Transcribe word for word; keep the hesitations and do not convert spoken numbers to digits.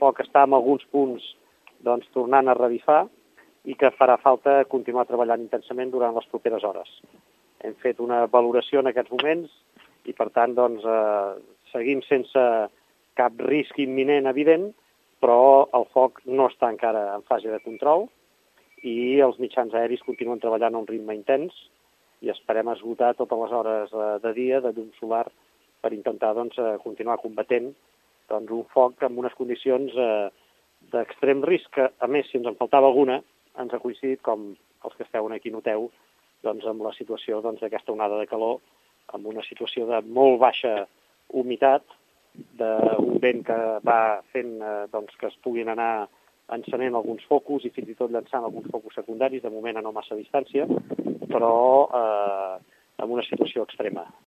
foc està en alguns punts doncs, tornant a revifar i que farà falta continuar treballant intensament durant les properes hores. Hem fet una valoració en aquests moments i, per tant, doncs, eh, seguim sense cap risc imminent evident, però el foc no està encara en fase de control i els mitjans aeris continuen treballant a un ritme intens i esperem esgotar totes les hores de dia de llum solar per intentar doncs, continuar combatent doncs, un foc amb unes condicions eh, d'extrem risc, que, a més, si ens en faltava alguna, ens ha coincidit, com els que esteu aquí noteu, doncs, amb la situació d'aquesta doncs, onada de calor, amb una situació de molt baixa humitat, d'un vent que va fent eh, doncs, que es puguin anar encenent alguns focus i fins i tot llançant alguns focus secundaris, de moment a no massa distància, però eh, amb una situació extrema.